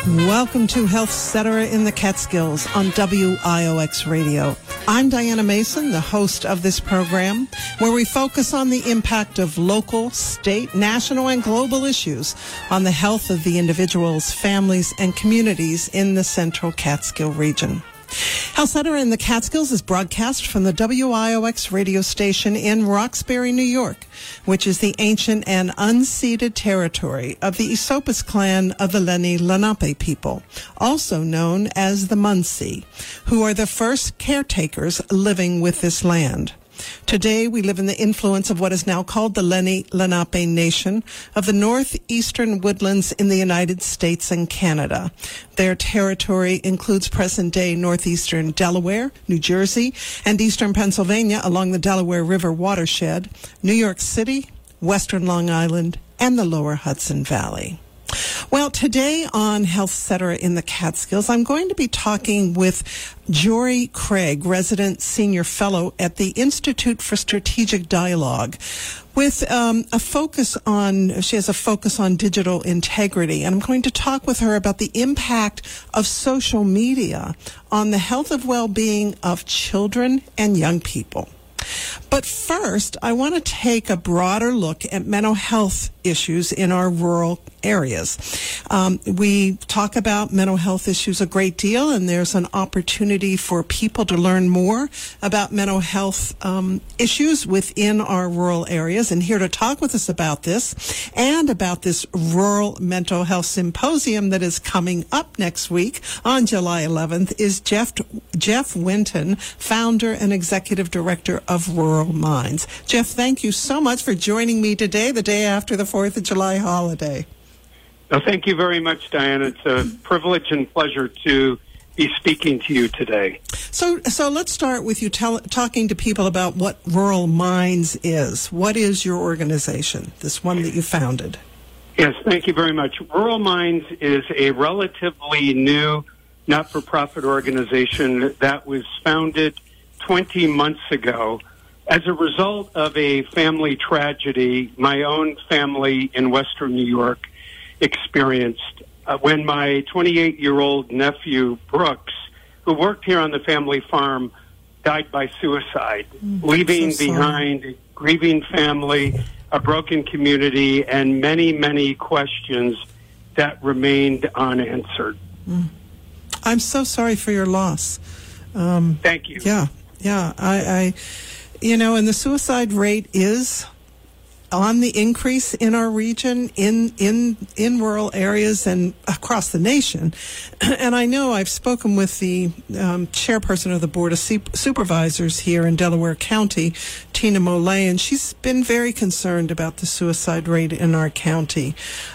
Welcome to Health Cetera in the Catskills on WIOX Radio. I'm Diana Mason, the host of this program, where we focus on the impact of local, state, national, and global issues on the health of the individuals, families, and communities in the Central Catskill region. Health Cetera in the Catskills is broadcast from the WIOX radio station in Roxbury, New York, which is the ancient and unceded territory of the Esopus clan of the Lenni Lenape people, also known as the Munsee, who are the first caretakers living with this land. Today, we live in the influence of what is now called the Lenni Lenape Nation of the northeastern woodlands in the United States and Canada. Their territory includes present-day northeastern Delaware, New Jersey, and eastern Pennsylvania along the Delaware River watershed, New York City, western Long Island, and the lower Hudson Valley. Well, today on Health Cetera in the Catskills, I'm going to be talking with Jory Craig, resident senior fellow at the Institute for Strategic Dialogue, with a focus on, she has a focus on digital integrity. And I'm going to talk with her about the impact of social media on the health and well-being of children and young people. But first, I want to take a broader look at mental health issues in our rural areas. We talk about mental health issues a great deal, and there's an opportunity for people to learn more about mental health issues within our rural areas. And here to talk with us about this and about this Rural Mental Health Symposium that is coming up next week on July 11th is Jeff Winton, founder and executive director of Rural Minds. Jeff, thank you so much for joining me today, the day after the 4th of July holiday. Well, thank you very much, Diana. It's a privilege and pleasure to be speaking to you today. So let's start with you talking to people about what Rural Minds is. What is your organization, this one that you founded? Yes, thank you very much. Rural Minds is a relatively new not-for-profit organization that was founded 20 months ago as a result of a family tragedy my own family in Western New York experienced when my 28-year-old nephew, Brooks, who worked here on the family farm, died by suicide, leaving behind a grieving family, a broken community, and many, many questions that remained unanswered. I'm so sorry for your loss. Thank you. Yeah. I and the suicide rate is on the increase in our region, in rural areas and across the nation. And I know I've spoken with the chairperson of the Board of Supervisors here in Delaware County, Tina Molay, and she's been very concerned about the suicide rate in our county.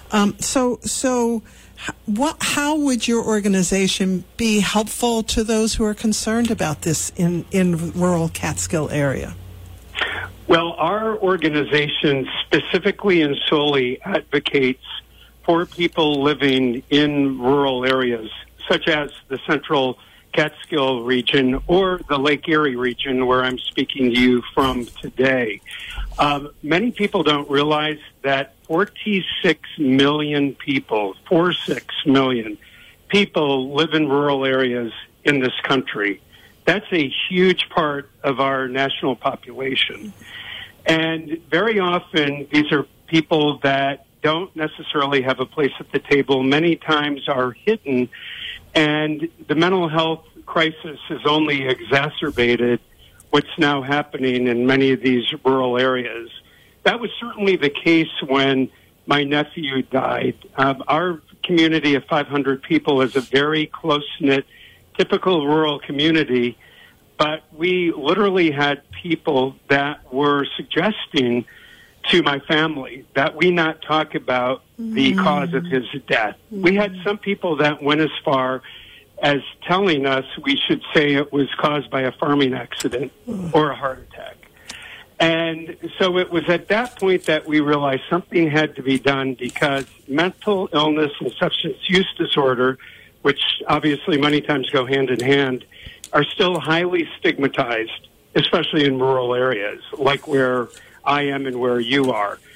How would your organization be helpful to those who are concerned about this in rural Catskill area? Well, our organization specifically and solely advocates for people living in rural areas, such as the Central Catskill region or the Lake Erie region, where I'm speaking to you from today. Many people don't realize that 46 million people, 46 million people live in rural areas in this country. That's a huge part of our national population. And very often, these are people that don't necessarily have a place at the table, many times are hidden, and the mental health crisis has only exacerbated what's now happening in many of these rural areas. That was certainly the case when my nephew died. Our community of 500 people is a very close-knit, typical rural community, but we literally had people that were suggesting to my family that we not talk about the cause of his death. We had some people that went as far as telling us we should say it was caused by a farming accident or a heart attack. And so it was at that point that we realized something had to be done, because mental illness and substance use disorder, which obviously many times go hand in hand, are still highly stigmatized, especially in rural areas like where I am and where you are.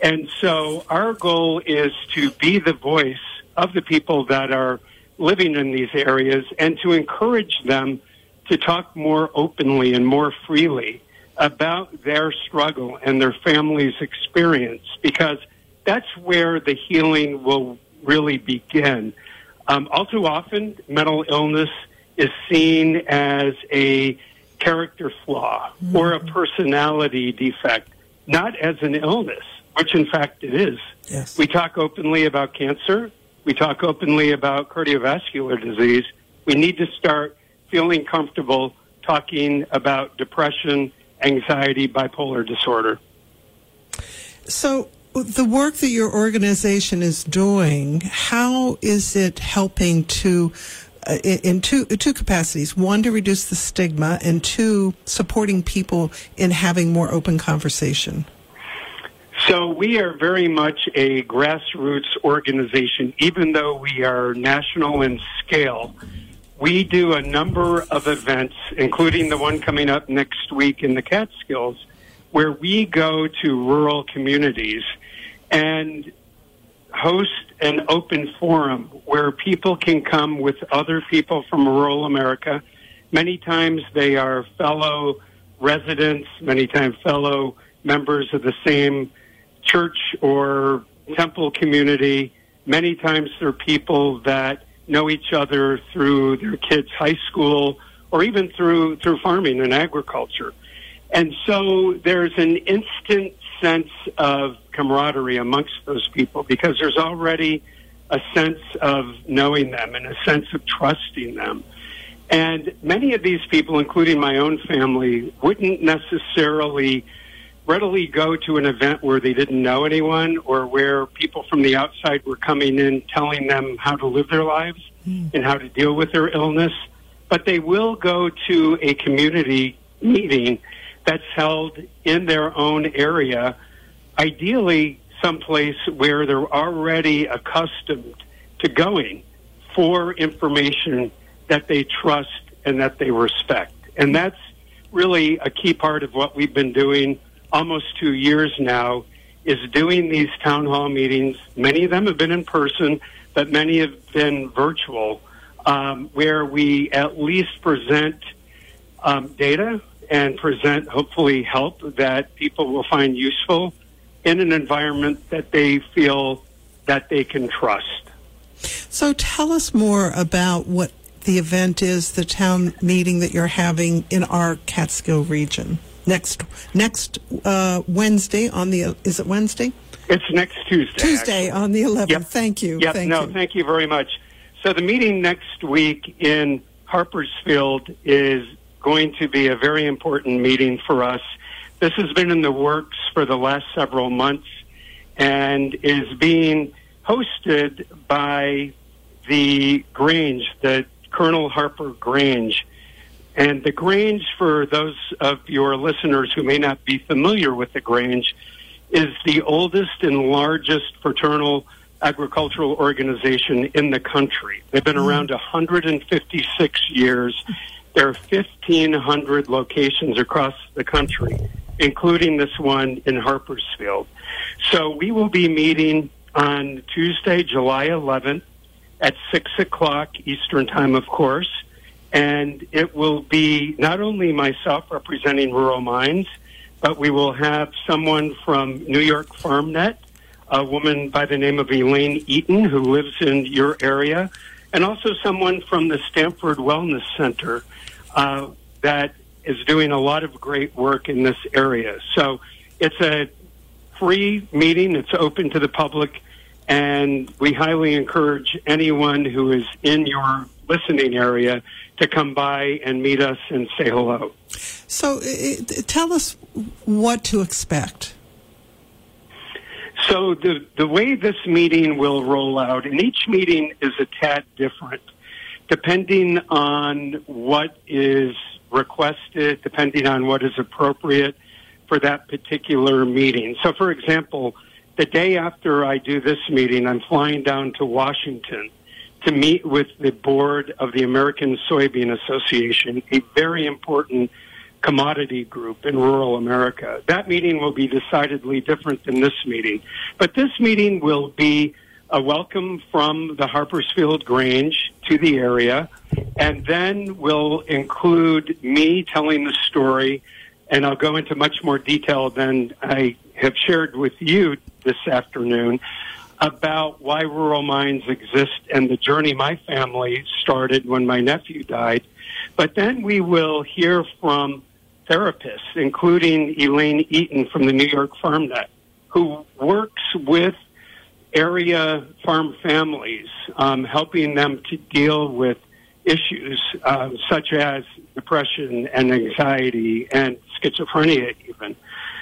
And so our goal is to be the voice of the people that are living in these areas and to encourage them to talk more openly and more freely about their struggle and their family's experience, because that's where the healing will really begin. All too often, mental illness is seen as a character flaw or a personality defect, not as an illness, which in fact it is. Yes. We talk openly about cancer. We talk openly about cardiovascular disease. We need to start feeling comfortable talking about depression, anxiety, bipolar disorder. So the work that your organization is doing, how is it helping to, in two capacities, one, to reduce the stigma, and two, supporting people in having more open conversation? So we are very much a grassroots organization, even though we are national in scale. We do a number of events, including the one coming up next week in the Catskills, where we go to rural communities and host an open forum where people can come with other people from rural America. Many times they are fellow residents, many times fellow members of the same church or temple community. Many times they're people that know each other through their kids' high school or even through farming and agriculture. And so there's an instant sense of camaraderie amongst those people because there's already a sense of knowing them and a sense of trusting them. And many of these people, including my own family, wouldn't necessarily readily go to an event where they didn't know anyone or where people from the outside were coming in telling them how to live their lives and how to deal with their illness. But they will go to a community meeting that's held in their own area, ideally someplace where they're already accustomed to going for information that they trust and that they respect. And that's really a key part of what we've been doing almost 2 years now, is doing these town hall meetings. Many of them have been in person, but many have been virtual, where we at least present data and present, hopefully, help that people will find useful in an environment that they feel that they can trust. So tell us more about what the event is, the town meeting that you're having in our Catskill region. Next Wednesday on the, is it Wednesday? It's next Tuesday. Tuesday, actually. On the 11th. Yep. Thank you. Yep. Thank you very much. So the meeting next week in Harpersfield is going to be a very important meeting for us. This has been in the works for the last several months and is being hosted by the Grange, the Colonel Harper Grange. And the Grange, for those of your listeners who may not be familiar with the Grange, is the oldest and largest fraternal agricultural organization in the country. They've been around 156 years. There are 1,500 locations across the country, including this one in Harpersfield. So we will be meeting on Tuesday, July 11th at 6 o'clock Eastern Time, of course. And it will be not only myself representing Rural Minds, but we will have someone from New York FarmNet, a woman by the name of Elaine Eaton, who lives in your area, and also someone from the Stanford Wellness Center that is doing a lot of great work in this area. So it's a free meeting. It's open to the public, and we highly encourage anyone who is in your listening area to come by and meet us and say hello. So tell us what to expect. So the way this meeting will roll out, and each meeting is a tad different, depending on what is requested, depending on what is appropriate for that particular meeting. So, for example, the day after I do this meeting, I'm flying down to Washington to meet with the board of the American Soybean Association, a very important commodity group in rural America. That meeting will be decidedly different than this meeting. But this meeting will be a welcome from the Harpersfield Grange to the area, and then will include me telling the story, and I'll go into much more detail than I have shared with you this afternoon about why Rural Minds exist and the journey my family started when my nephew died. But then we will hear from therapists, including Elaine Eaton from the New York FarmNet, who works with area farm families, helping them to deal with issues such as depression and anxiety and schizophrenia even.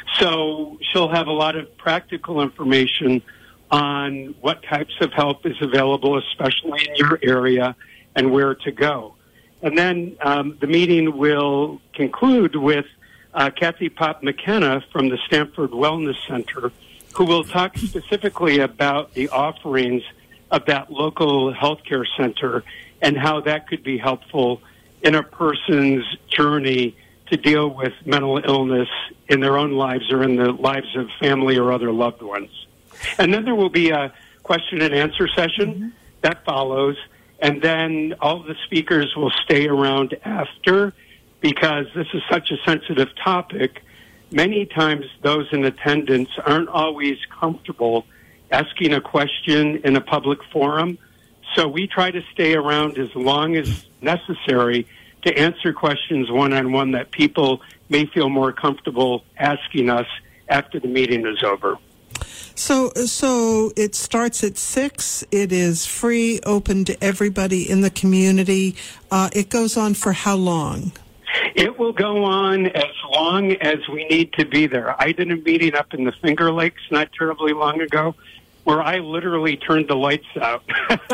So she'll have a lot of practical information on what types of help is available, especially in your area, and where to go. And then the meeting will conclude with Kathy Pop McKenna from the Stanford Wellness Center, who will talk specifically about the offerings of that local healthcare center and how that could be helpful in a person's journey to deal with mental illness in their own lives or in the lives of family or other loved ones. And then there will be a question and answer session that follows, and then all the speakers will stay around after, because this is such a sensitive topic. Many times those in attendance aren't always comfortable asking a question in a public forum, so we try to stay around as long as necessary to answer questions one-on-one that people may feel more comfortable asking us after the meeting is over. So it starts at 6. It is free, open to everybody in the community. It goes on for how long? It will go on as long as we need to be there. I did a meeting up in the Finger Lakes not terribly long ago where I literally turned the lights out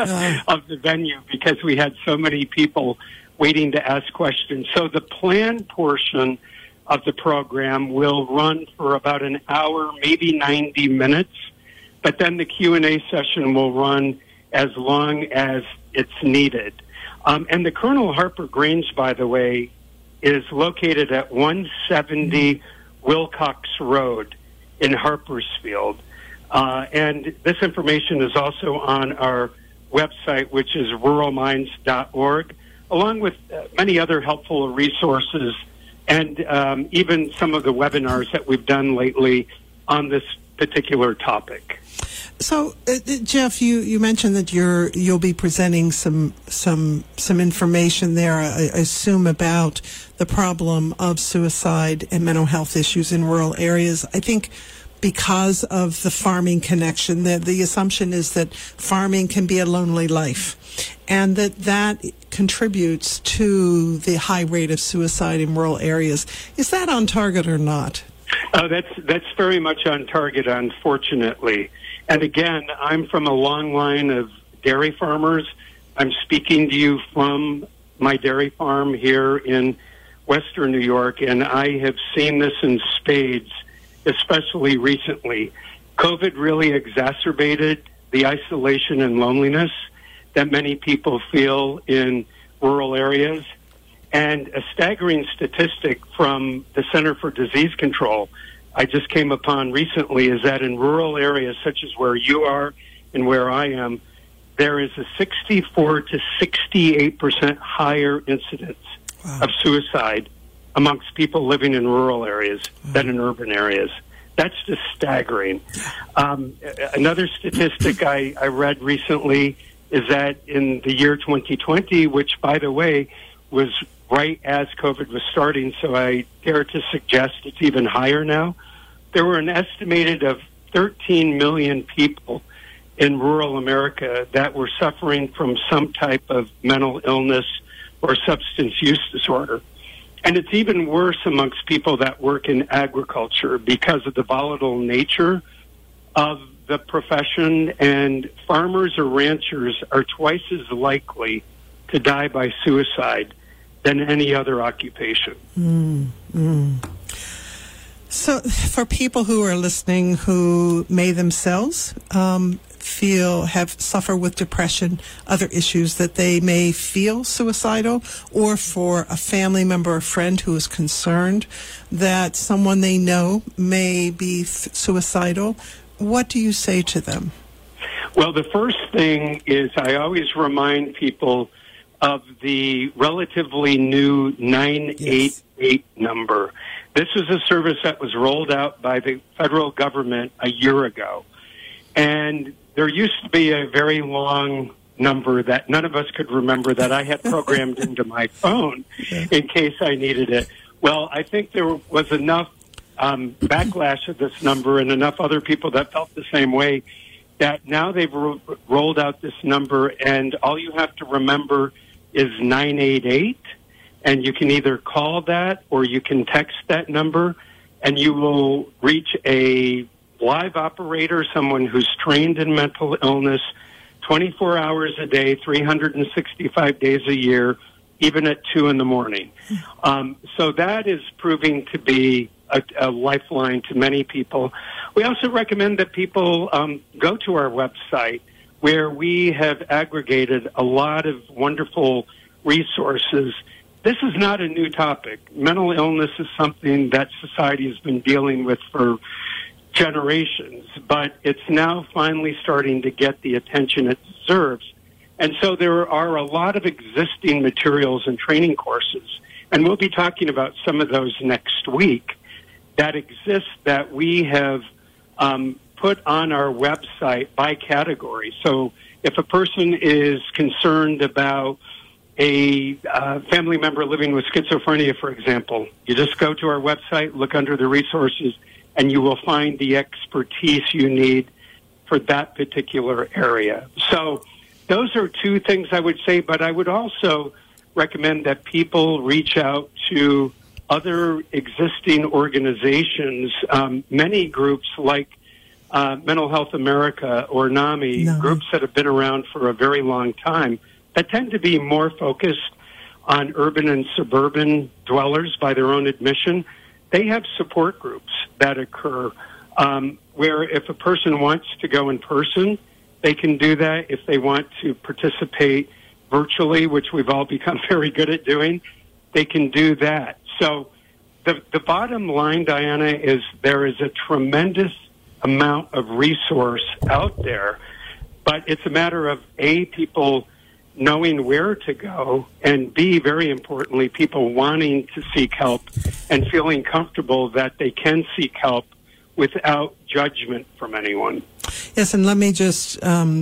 of the venue because we had so many people waiting to ask questions. So the planned portion of the program will run for about an hour, maybe 90 minutes, but then the Q&A session will run as long as it's needed. And the Colonel Harper Grange, by the way, is located at 170 Wilcox Road in Harpersfield. And this information is also on our website, which is ruralminds.org, along with many other helpful resources and even some of the webinars that we've done lately on this particular topic. So, Jeff, you mentioned that you'll be presenting some information there, I assume, about the problem of suicide and mental health issues in rural areas. I think because of the farming connection, the assumption is that farming can be a lonely life, and that contributes to the high rate of suicide in rural areas. Is that on target or not? That's very much on target, unfortunately. And again, I'm from a long line of dairy farmers. I'm speaking to you from my dairy farm here in Western New York, and I have seen this in spades, especially recently. COVID really exacerbated the isolation and loneliness that many people feel in rural areas. And a staggering statistic from the Center for Disease Control I just came upon recently is that in rural areas such as where you are and where I am, there is a 64 to 68% higher incidence of suicide amongst people living in rural areas than in urban areas. That's just staggering. Another statistic I read recently is that in the year 2020, which, by the way, was right as COVID was starting, so I dare to suggest it's even higher now, there were an estimated of 13 million people in rural America that were suffering from some type of mental illness or substance use disorder. And it's even worse amongst people that work in agriculture because of the volatile nature of the profession, and farmers or ranchers are twice as likely to die by suicide than any other occupation. So for people who are listening who may themselves suffer with depression, other issues, that they may feel suicidal, or for a family member or friend who is concerned that someone they know may be suicidal, what do you say to them? Well, the first thing is I always remind people of the relatively new 988 number. This is a service that was rolled out by the federal government a year ago. And there used to be a very long number that none of us could remember that I had programmed into my phone in case I needed it. Well, I think there was enough backlash of this number and enough other people that felt the same way that now they've rolled out this number, and all you have to remember is 988, and you can either call that or you can text that number, and you will reach a live operator, someone who's trained in mental illness 24 hours a day, 365 days a year, even at 2 in the morning. So that is proving to be a lifeline to many people. We also recommend that people go to our website, where we have aggregated a lot of wonderful resources. This is not a new topic. Mental illness is something that society has been dealing with for generations, but it's now finally starting to get the attention it deserves. And so there are a lot of existing materials and training courses, and we'll be talking about some of those next week, that exist that we have put on our website by category. So if a person is concerned about a family member living with schizophrenia, for example, you just go to our website, look under the resources, and you will find the expertise you need for that particular area. So those are two things I would say, but I would also recommend that people reach out to other existing organizations, many groups like Mental Health America or NAMI, groups that have been around for a very long time, that tend to be more focused on urban and suburban dwellers by their own admission. They have support groups that occur where if a person wants to go in person, they can do that. If they want to participate virtually, which we've all become very good at doing, they can do that. So the bottom line, Diana, is there is a tremendous amount of resource out there, but it's a matter of, A, people knowing where to go, and B, very importantly, people wanting to seek help and feeling comfortable that they can seek help without judgment from anyone. Yes, and let me just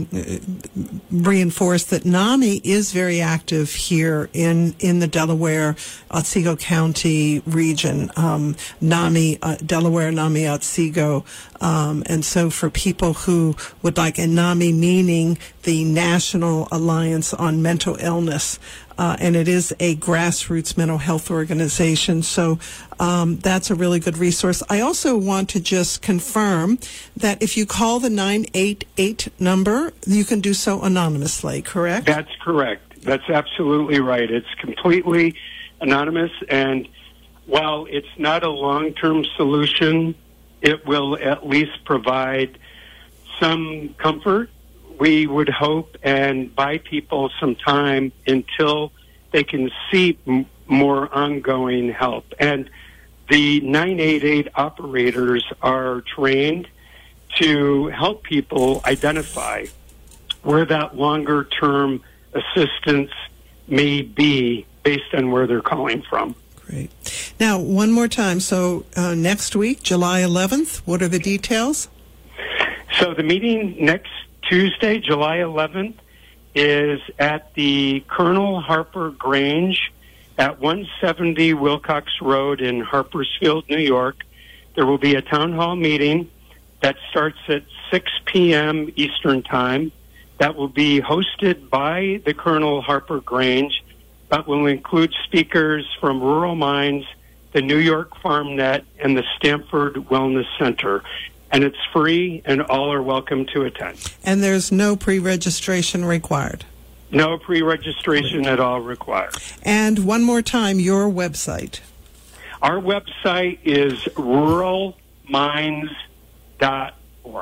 reinforce that NAMI is very active here in the Delaware, Otsego County region. NAMI, Delaware, NAMI, Otsego. And so for people who would like, and NAMI meaning the National Alliance on Mental Illness, and it is a grassroots mental health organization. So that's a really good resource. I also want to just confirm that if you call the 988 number, you can do so anonymously, correct? That's correct. That's absolutely right. It's completely anonymous, and while it's not a long-term solution, it will at least provide some comfort, we would hope, and buy people some time until they can see more ongoing help. And the 988 operators are trained to help people identify where that longer-term assistance may be based on where they're calling from. Great. Now, one more time. So next week, July 11th, what are the details? So the meeting next Tuesday, July 11th, is at the Colonel Harper Grange at 170 Wilcox Road in Harpersfield, New York. There will be a town hall meeting that starts at 6 p.m. Eastern Time. That will be hosted by the Colonel Harper Grange, but will include speakers from Rural Minds, the New York FarmNet, and the Stanford Wellness Center. And it's free, and all are welcome to attend. And there's no pre-registration required? No pre-registration at all required. And one more time, your website. Our website is ruralminds.org.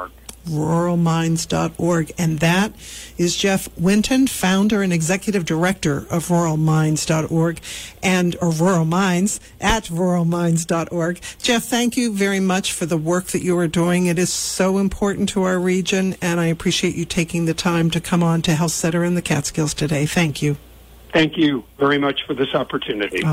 ruralminds.org. And that is Jeff Winton, founder and executive director of ruralminds.org or Rural Minds at ruralminds.org. Jeff, thank you very much for the work that you are doing. It is so important to our region, and I appreciate you taking the time to come on to Health Center in the Catskills today. Thank you. Thank you very much for this opportunity.